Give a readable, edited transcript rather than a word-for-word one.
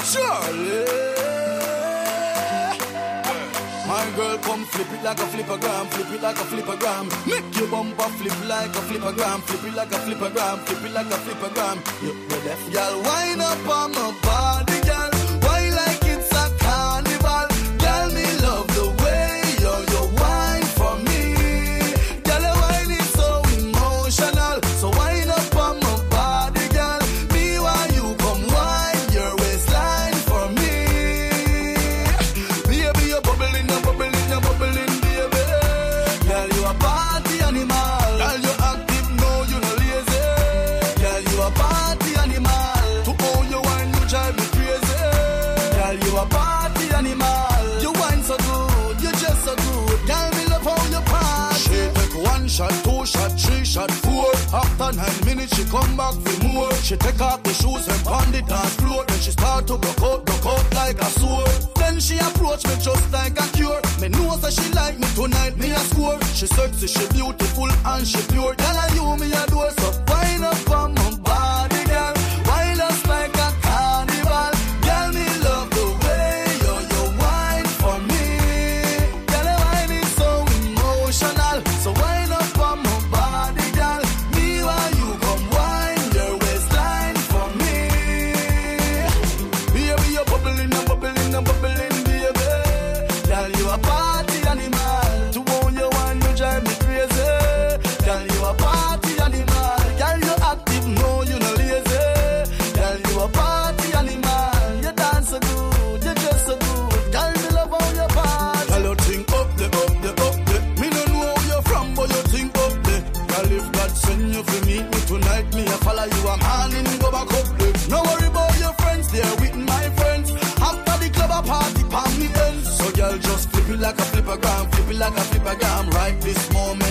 Charlie. My girl, come flip it like a flippergram, flip it like a flippergram. Make your bumper flip like a flippergram, flip it like a flippergram, flip it like a flippergram. You're deaf, girl. Wind up on my body, girl. Why like it's a carnival? Girl, me love the way you wine for me. Girl, your wine is so emotional. So wind up on my body, girl. Me while you come wine your waistline for me. Baby, you're bubbling, you're bubbling, you're bubbling, baby. Girl, you a party animal. Girl, you active, no, you no lazy. Girl, you a party animal. To own your wine, you drive me crazy. Girl, you a party animal. You wine so good, you just so good. Girl, me love how you party. She take 1 shot, 2 shot, 3 shot, 4. After 9 minutes, she come back for more. She take off the shoes and pound the dance floor. Then she start to broke out like a sword. Then she approach me just like a cure. Me know that she like me tonight, me a score. She sexy, she beautiful and she pure. Girl, and you me adore. So wind up on my body, girl. Wind us like a carnival. Girl, me love the way you wine for me. Girl, your wine is so emotional. So wind up on my body, girl. Me while you come wine your waistline for me. Baby, you're bubbling, you're bubbling, you're bubbling, baby. Girl, you a party animal. To own your wine, you drive me crazy. Girl, you a party animal. Girl, you active, no, you no lazy. Girl, you a party animal. You dance so good, you dress so good. Girl, me love how you party. Girl, you think up there, up there, up there. Me no know where you're from, but you think up there. Girl, if God send you to meet me tonight, me a follow you, I'm handing go back up there. No worry about your friends, they're with my friends. After the club, a party, palm me ends. So girl, just flip it like a flippergram, flip it like a flippergram. Right this moment.